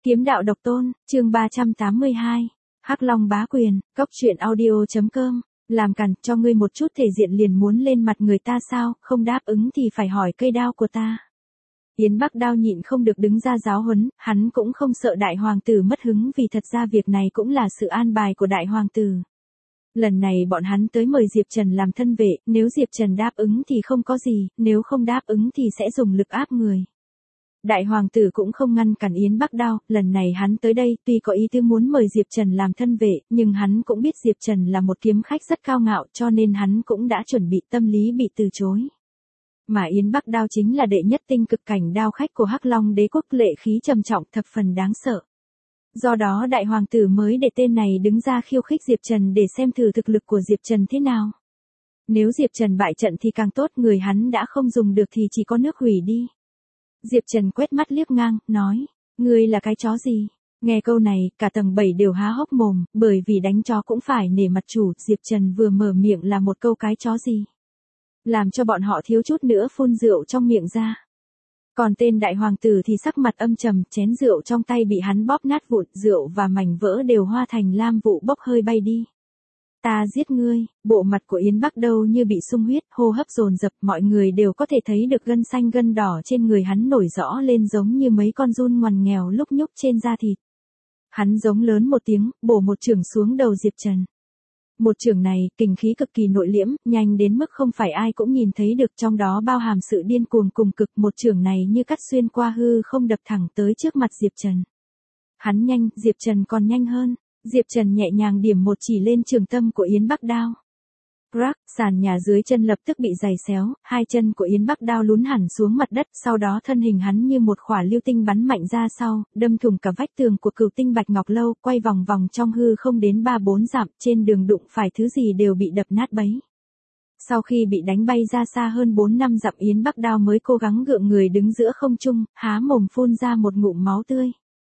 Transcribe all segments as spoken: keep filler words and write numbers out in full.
Kiếm đạo độc tôn, chương ba trăm tám mươi hai. Hắc Long bá quyền, cốc truyện audio chấm com. Làm cằn, cho ngươi một chút thể diện liền muốn lên mặt người ta sao, không đáp ứng thì phải hỏi cây đao của ta. Yến Bắc Đao nhịn không được đứng ra giáo huấn, hắn cũng không sợ đại hoàng tử mất hứng vì thật ra việc này cũng là sự an bài của đại hoàng tử. Lần này bọn hắn tới mời Diệp Trần làm thân vệ, nếu Diệp Trần đáp ứng thì không có gì, nếu không đáp ứng thì sẽ dùng lực áp người. Đại hoàng tử cũng không ngăn cản Yến Bắc Đao, lần này hắn tới đây tuy có ý tư muốn mời Diệp Trần làm thân vệ, nhưng hắn cũng biết Diệp Trần là một kiếm khách rất cao ngạo cho nên hắn cũng đã chuẩn bị tâm lý bị từ chối. Mà Yến Bắc Đao chính là đệ nhất tinh cực cảnh đao khách của Hắc Long đế quốc, lệ khí trầm trọng thập phần đáng sợ. Do đó đại hoàng tử mới để tên này đứng ra khiêu khích Diệp Trần để xem thử thực lực của Diệp Trần thế nào. Nếu Diệp Trần bại trận thì càng tốt, người hắn đã không dùng được thì chỉ có nước hủy đi. Diệp Trần quét mắt liếc ngang, nói, ngươi là cái chó gì? Nghe câu này, cả tầng bảy đều há hốc mồm, bởi vì đánh chó cũng phải nể mặt chủ, Diệp Trần vừa mở miệng là một câu cái chó gì. Làm cho bọn họ thiếu chút nữa phun rượu trong miệng ra. Còn tên đại hoàng tử thì sắc mặt âm trầm, chén rượu trong tay bị hắn bóp nát vụn, rượu và mảnh vỡ đều hóa thành lam vụ bốc hơi bay đi. Ta giết ngươi, bộ mặt của Yến Bắc Đao như bị sung huyết, hô hấp dồn dập, mọi người đều có thể thấy được gân xanh gân đỏ trên người hắn nổi rõ lên giống như mấy con giun ngoằn nghèo lúc nhúc trên da thịt. Hắn giống lớn một tiếng, bổ một chưởng xuống đầu Diệp Trần. Một chưởng này, kình khí cực kỳ nội liễm, nhanh đến mức không phải ai cũng nhìn thấy được, trong đó bao hàm sự điên cuồng cùng cực, một chưởng này như cắt xuyên qua hư không đập thẳng tới trước mặt Diệp Trần. Hắn nhanh, Diệp Trần còn nhanh hơn. Diệp Trần nhẹ nhàng điểm một chỉ lên trường tâm của Yến Bắc Đao. Crack, sàn nhà dưới chân lập tức bị giày xéo, hai chân của Yến Bắc Đao lún hẳn xuống mặt đất, sau đó thân hình hắn như một quả lưu tinh bắn mạnh ra sau, đâm thủng cả vách tường của Cửu Tinh Bạch Ngọc Lâu, quay vòng vòng trong hư không đến ba bốn dặm, trên đường đụng phải thứ gì đều bị đập nát bấy. Sau khi bị đánh bay ra xa hơn bốn năm dặm, Yến Bắc Đao mới cố gắng gượng người đứng giữa không trung, há mồm phun ra một ngụm máu tươi.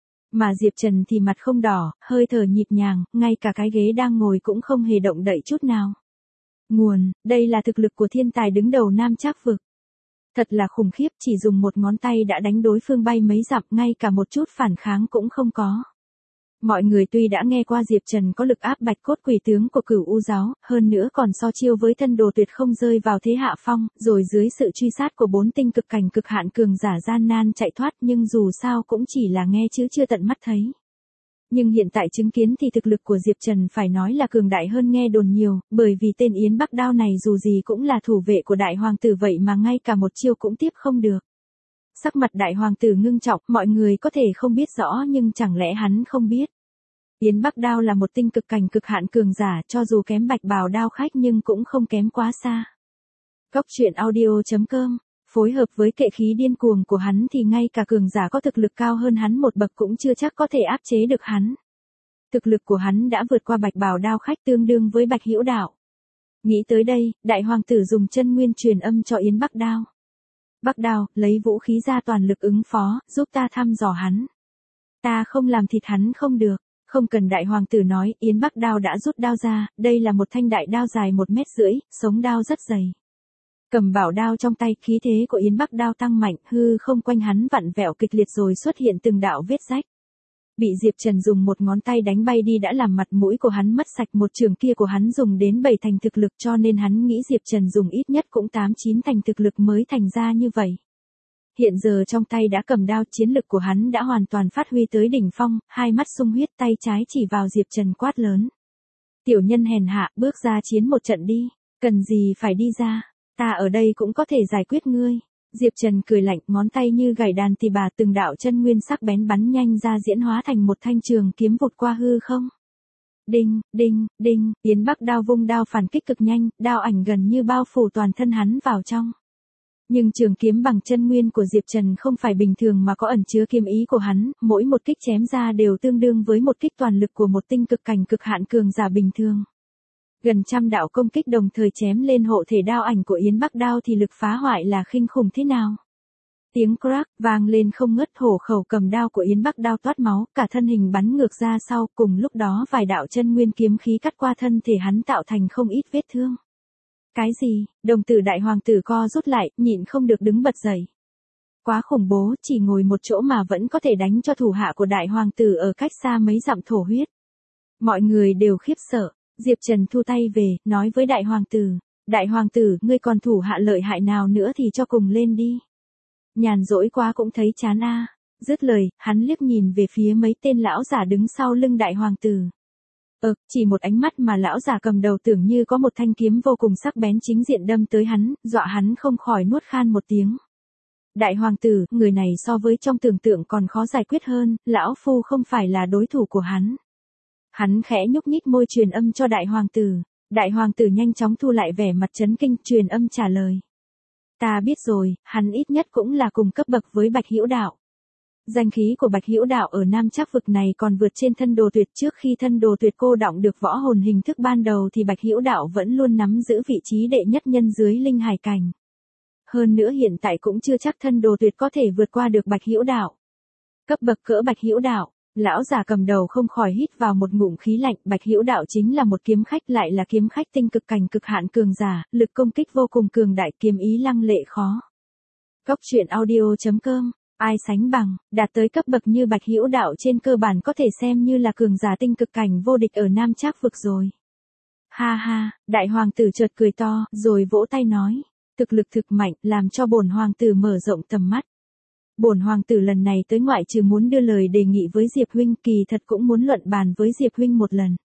Mà Diệp Trần thì mặt không đỏ, hơi thở nhịp nhàng, ngay cả cái ghế đang ngồi cũng không hề động đậy chút nào. Nguồn, đây là thực lực của thiên tài đứng đầu Nam Trác vực. Thật là khủng khiếp, chỉ dùng một ngón tay đã đánh đối phương bay mấy dặm, ngay cả một chút phản kháng cũng không có. Mọi người tuy đã nghe qua Diệp Trần có lực áp bạch cốt quỷ tướng của Cửu U giáo, hơn nữa còn so chiêu với thân đồ tuyệt không rơi vào thế hạ phong, rồi dưới sự truy sát của bốn tinh cực cảnh cực hạn cường giả gian nan chạy thoát, nhưng dù sao cũng chỉ là nghe chứ chưa tận mắt thấy. Nhưng hiện tại chứng kiến thì thực lực của Diệp Trần phải nói là cường đại hơn nghe đồn nhiều, bởi vì tên Yến Bắc Đao này dù gì cũng là thủ vệ của đại hoàng tử vậy mà ngay cả một chiêu cũng tiếp không được. Sắc mặt đại hoàng tử ngưng trọng, mọi người có thể không biết rõ nhưng chẳng lẽ hắn không biết. Yến Bắc Đao là một tinh cực cảnh cực hạn cường giả, cho dù kém Bạch Bào đao khách nhưng cũng không kém quá xa. Cốc truyện audio chấm com, phối hợp với kệ khí điên cuồng của hắn thì ngay cả cường giả có thực lực cao hơn hắn một bậc cũng chưa chắc có thể áp chế được hắn. Thực lực của hắn đã vượt qua Bạch Bào đao khách, tương đương với Bạch Hữu Đạo. Nghĩ tới đây, đại hoàng tử dùng chân nguyên truyền âm cho Yến Bắc Đao. Bắc Đao, lấy vũ khí ra toàn lực ứng phó, giúp ta thăm dò hắn. Ta không làm thịt hắn không được. Không cần đại hoàng tử nói, Yến Bắc Đao đã rút đao ra, đây là một thanh đại đao dài một mét rưỡi, sống đao rất dày. Cầm bảo đao trong tay, khí thế của Yến Bắc Đao tăng mạnh, hư không quanh hắn vặn vẹo kịch liệt rồi xuất hiện từng đạo vết rách. Bị Diệp Trần dùng một ngón tay đánh bay đi đã làm mặt mũi của hắn mất sạch, một trường kia của hắn dùng đến bảy thành thực lực cho nên hắn nghĩ Diệp Trần dùng ít nhất cũng tám chín thành thực lực mới thành ra như vậy. Hiện giờ trong tay đã cầm đao, chiến lực của hắn đã hoàn toàn phát huy tới đỉnh phong, hai mắt sung huyết, tay trái chỉ vào Diệp Trần quát lớn. Tiểu nhân hèn hạ, bước ra chiến một trận đi, cần gì phải đi ra, ta ở đây cũng có thể giải quyết ngươi. Diệp Trần cười lạnh, ngón tay như gảy đàn tỳ bà, từng đạo chân nguyên sắc bén bắn nhanh ra diễn hóa thành một thanh trường kiếm vụt qua hư không. Đinh, đinh, đinh, Yến Bắc Đao vung đao phản kích cực nhanh, đao ảnh gần như bao phủ toàn thân hắn vào trong. Nhưng trường kiếm bằng chân nguyên của Diệp Trần không phải bình thường mà có ẩn chứa kiếm ý của hắn, mỗi một kích chém ra đều tương đương với một kích toàn lực của một tinh cực cảnh cực hạn cường giả bình thường. Gần trăm đạo công kích đồng thời chém lên hộ thể đao ảnh của Yến Bắc Đao thì lực phá hoại là khinh khủng thế nào. Tiếng crack vang lên không ngớt, hổ khẩu cầm đao của Yến Bắc Đao toát máu, cả thân hình bắn ngược ra sau, cùng lúc đó vài đạo chân nguyên kiếm khí cắt qua thân thể hắn tạo thành không ít vết thương. Cái gì? Đồng tử đại hoàng tử co rút lại, nhịn không được đứng bật dậy. quá khủng bố, chỉ ngồi một chỗ mà vẫn có thể đánh cho thủ hạ của đại hoàng tử ở cách xa mấy dặm thổ huyết. Mọi người đều khiếp sợ, Diệp Trần thu tay về, nói với đại hoàng tử, đại hoàng tử, ngươi còn thủ hạ lợi hại nào nữa thì cho cùng lên đi. Nhàn rỗi quá cũng thấy chán a. Dứt lời, hắn liếc nhìn về phía mấy tên lão giả đứng sau lưng đại hoàng tử. Ờ, chỉ một ánh mắt mà lão giả cầm đầu tưởng như có một thanh kiếm vô cùng sắc bén chính diện đâm tới hắn, dọa hắn không khỏi nuốt khan một tiếng. Đại hoàng tử, người này so với trong tưởng tượng còn khó giải quyết hơn, lão phu không phải là đối thủ của hắn. Hắn khẽ nhúc nhích môi truyền âm cho đại hoàng tử. Đại hoàng tử nhanh chóng thu lại vẻ mặt chấn kinh, truyền âm trả lời. Ta biết rồi, hắn ít nhất cũng là cùng cấp bậc với Bạch Hữu Đạo. Danh khí của Bạch Hữu Đạo ở Nam Trác vực này còn vượt trên Thân Đồ Tuyệt. Trước khi Thân Đồ Tuyệt cô đọng được võ hồn hình thức ban đầu thì Bạch Hữu Đạo vẫn luôn nắm giữ vị trí đệ nhất nhân dưới linh hải cảnh. Hơn nữa hiện tại cũng chưa chắc Thân Đồ Tuyệt có thể vượt qua được Bạch Hữu Đạo. Cấp bậc cỡ Bạch Hữu Đạo, lão già cầm đầu không khỏi hít vào một ngụm khí lạnh. Bạch Hữu Đạo chính là một kiếm khách, lại là kiếm khách tinh cực cảnh cực hạn cường giả, lực công kích vô cùng cường đại, kiếm ý lăng lệ khó. Cốc truyện audio chấm com. Ai sánh bằng, đạt tới cấp bậc như Bạch Hữu Đạo trên cơ bản có thể xem như là cường giả tinh cực cảnh vô địch ở Nam Trác vực rồi. Ha ha, đại hoàng tử chợt cười to, rồi vỗ tay nói, thực lực thực mạnh, làm cho bổn hoàng tử mở rộng tầm mắt. Bổn hoàng tử lần này tới ngoại trừ muốn đưa lời đề nghị với Diệp huynh, kỳ thật cũng muốn luận bàn với Diệp huynh một lần.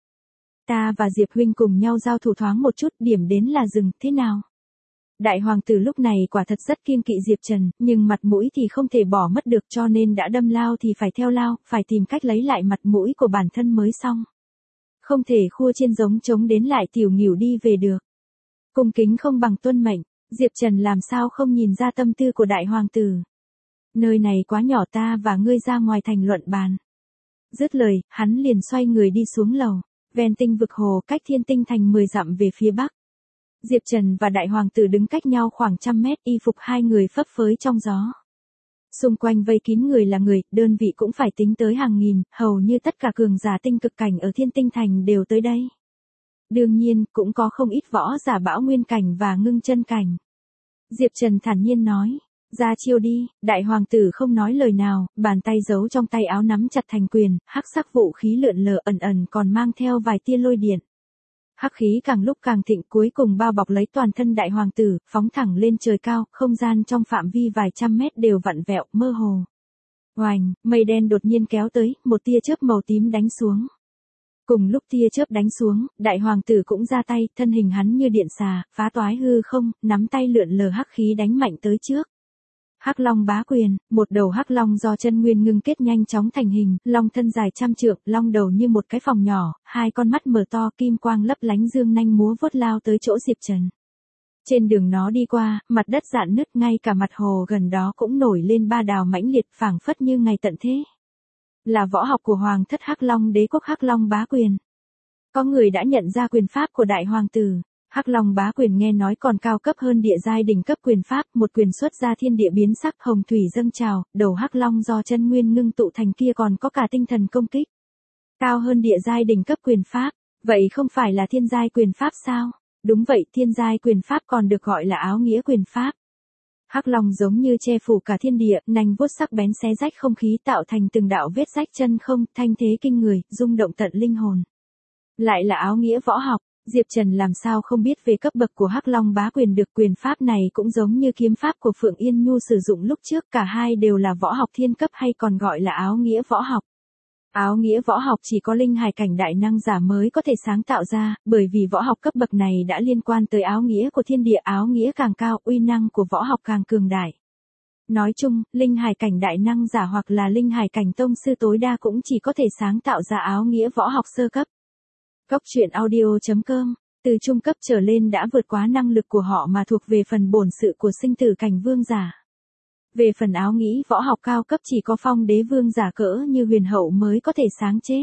Ta và Diệp huynh cùng nhau giao thủ thoáng một chút, điểm đến là dừng, thế nào? Đại hoàng tử lúc này quả thật rất kiêng kỵ Diệp Trần, nhưng mặt mũi thì không thể bỏ mất được, cho nên đã đâm lao thì phải theo lao, phải tìm cách lấy lại mặt mũi của bản thân mới xong. Không thể khua trên giống trống đến lại tiểu nghỉu đi về được. Cung kính không bằng tuân mệnh, Diệp Trần làm sao không nhìn ra tâm tư của đại hoàng tử. Nơi này quá nhỏ, ta và ngươi ra ngoài thành luận bàn. Dứt lời, hắn liền xoay người đi xuống lầu, ven tinh vực hồ cách Thiên Tinh thành mười dặm về phía bắc. Diệp Trần và đại hoàng tử đứng cách nhau khoảng trăm mét, y phục hai người phấp phới trong gió. Xung quanh vây kín người là người, đơn vị cũng phải tính tới hàng nghìn, hầu như tất cả cường giả tinh cực cảnh ở Thiên Tinh thành đều tới đây. Đương nhiên, cũng có không ít võ giả bão nguyên cảnh và ngưng chân cảnh. Diệp Trần thản nhiên nói, ra chiêu đi. Đại hoàng tử không nói lời nào, bàn tay giấu trong tay áo nắm chặt thành quyền, hắc sắc vũ khí lượn lờ ẩn ẩn còn mang theo vài tia lôi điện. Hắc khí càng lúc càng thịnh, cuối cùng bao bọc lấy toàn thân đại hoàng tử, phóng thẳng lên trời cao, không gian trong phạm vi vài trăm mét đều vặn vẹo, mơ hồ. Oành, mây đen đột nhiên kéo tới, một tia chớp màu tím đánh xuống. Cùng lúc tia chớp đánh xuống, đại hoàng tử cũng ra tay, thân hình hắn như điện xà, phá toái hư không, nắm tay lượn lờ hắc khí đánh mạnh tới trước. Hắc Long bá quyền, một đầu hắc long do chân nguyên ngưng kết nhanh chóng thành hình, long thân dài trăm trượng, long đầu như một cái phòng nhỏ, hai con mắt mở to, kim quang lấp lánh, dương nanh múa vuốt lao tới chỗ Diệp Trần. Trên đường nó đi qua, mặt đất rạn nứt, ngay cả mặt hồ gần đó cũng nổi lên ba đào mãnh liệt, phảng phất như ngày tận thế. Là võ học của hoàng thất Hắc Long đế quốc Hắc Long bá quyền. Có người đã nhận ra quyền pháp của đại hoàng tử. Hắc Long bá quyền nghe nói còn cao cấp hơn địa giai đỉnh cấp quyền pháp, một quyền xuất ra thiên địa biến sắc, hồng thủy dâng trào, đầu Hắc Long do chân nguyên ngưng tụ thành kia còn có cả tinh thần công kích. Cao hơn địa giai đỉnh cấp quyền pháp, vậy không phải là thiên giai quyền pháp sao? Đúng vậy, thiên giai quyền pháp còn được gọi là áo nghĩa quyền pháp. Hắc Long giống như che phủ cả thiên địa, nanh vuốt sắc bén xé rách không khí, tạo thành từng đạo vết rách chân không, thanh thế kinh người, rung động tận linh hồn. Lại là áo nghĩa võ học. Diệp Trần làm sao không biết về cấp bậc của Hắc Long bá quyền được, quyền pháp này cũng giống như kiếm pháp của Phượng Yên Nhu sử dụng lúc trước, cả hai đều là võ học thiên cấp hay còn gọi là áo nghĩa võ học. Áo nghĩa võ học chỉ có linh hải cảnh đại năng giả mới có thể sáng tạo ra, bởi vì võ học cấp bậc này đã liên quan tới áo nghĩa của thiên địa, áo nghĩa càng cao, uy năng của võ học càng cường đại. Nói chung, linh hải cảnh đại năng giả hoặc là linh hải cảnh tông sư tối đa cũng chỉ có thể sáng tạo ra áo nghĩa võ học sơ cấp. Cốc truyện audio chấm com, từ trung cấp trở lên đã vượt quá năng lực của họ mà thuộc về phần bổn sự của sinh tử cảnh vương giả. Về phần áo nghĩ võ học cao cấp chỉ có phong đế vương giả cỡ như huyền hậu mới có thể sáng chế.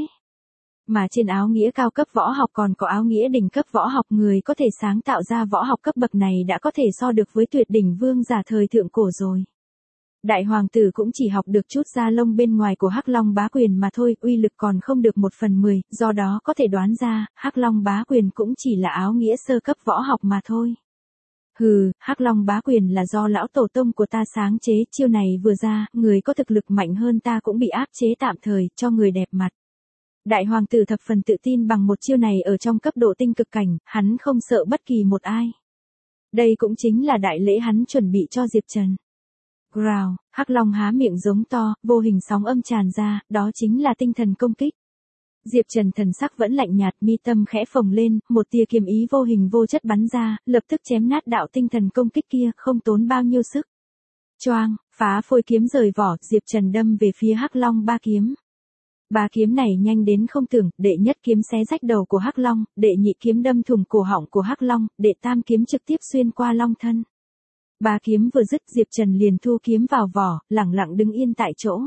Mà trên áo nghĩa cao cấp võ học còn có áo nghĩa đỉnh cấp võ học, người có thể sáng tạo ra võ học cấp bậc này đã có thể so được với tuyệt đỉnh vương giả thời thượng cổ rồi. Đại hoàng tử cũng chỉ học được chút da lông bên ngoài của Hắc Long bá quyền mà thôi, uy lực còn không được một phần mười, do đó có thể đoán ra, Hắc Long bá quyền cũng chỉ là áo nghĩa sơ cấp võ học mà thôi. Hừ, Hắc Long bá quyền là do lão tổ tông của ta sáng chế, chiêu này vừa ra, người có thực lực mạnh hơn ta cũng bị áp chế tạm thời, cho người đẹp mặt. Đại hoàng tử thập phần tự tin bằng một chiêu này ở trong cấp độ tinh cực cảnh, hắn không sợ bất kỳ một ai. Đây cũng chính là đại lễ hắn chuẩn bị cho Diệp Trần. Growl, Hắc Long há miệng giống to, vô hình sóng âm tràn ra, đó chính là tinh thần công kích. Diệp Trần thần sắc vẫn lạnh nhạt, mi tâm khẽ phồng lên, một tia kiếm ý vô hình vô chất bắn ra, lập tức chém nát đạo tinh thần công kích kia, không tốn bao nhiêu sức. Choang, phá phôi kiếm rời vỏ, Diệp Trần đâm về phía Hắc Long ba kiếm. Ba kiếm này nhanh đến không tưởng, đệ nhất kiếm xé rách đầu của Hắc Long, đệ nhị kiếm đâm thủng cổ họng của Hắc Long, đệ tam kiếm trực tiếp xuyên qua long thân. Ba kiếm vừa dứt, Diệp Trần liền thu kiếm vào vỏ, lẳng lặng đứng yên tại chỗ.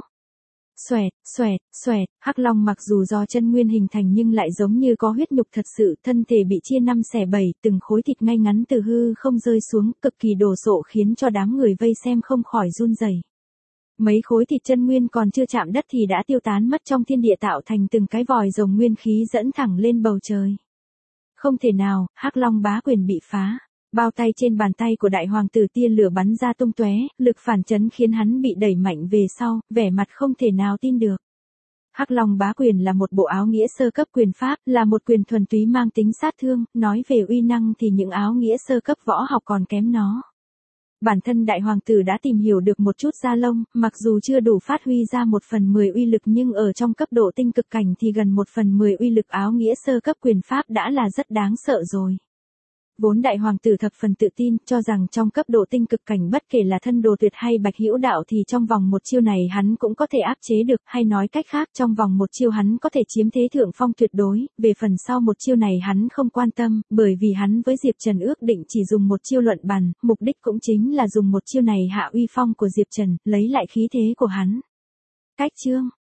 Xoẹt, xoẹt, xoẹt, Hắc Long mặc dù do chân nguyên hình thành nhưng lại giống như có huyết nhục thật sự, thân thể bị chia năm xẻ bảy, từng khối thịt ngay ngắn từ hư không rơi xuống, cực kỳ đồ sộ khiến cho đám người vây xem không khỏi run rẩy. Mấy khối thịt chân nguyên còn chưa chạm đất thì đã tiêu tán mất trong thiên địa, tạo thành từng cái vòi rồng nguyên khí dẫn thẳng lên bầu trời. Không thể nào, Hắc Long bá quyền bị phá. Bao tay trên bàn tay của đại hoàng tử tia lửa bắn ra tung tóe, lực phản chấn khiến hắn bị đẩy mạnh về sau, vẻ mặt không thể nào tin được. Hắc Long bá quyền là một bộ áo nghĩa sơ cấp quyền pháp, là một quyền thuần túy mang tính sát thương, nói về uy năng thì những áo nghĩa sơ cấp võ học còn kém nó. Bản thân đại hoàng tử đã tìm hiểu được một chút da lông, mặc dù chưa đủ phát huy ra một phần mười uy lực nhưng ở trong cấp độ tinh cực cảnh thì gần một phần mười uy lực áo nghĩa sơ cấp quyền pháp đã là rất đáng sợ rồi. Vốn đại hoàng tử thập phần tự tin, cho rằng trong cấp độ tinh cực cảnh bất kể là thân đồ tuyệt hay bạch hữu đạo thì trong vòng một chiêu này hắn cũng có thể áp chế được, hay nói cách khác trong vòng một chiêu hắn có thể chiếm thế thượng phong tuyệt đối, về phần sau một chiêu này hắn không quan tâm, bởi vì hắn với Diệp Trần ước định chỉ dùng một chiêu luận bàn, mục đích cũng chính là dùng một chiêu này hạ uy phong của Diệp Trần, lấy lại khí thế của hắn. Cách chương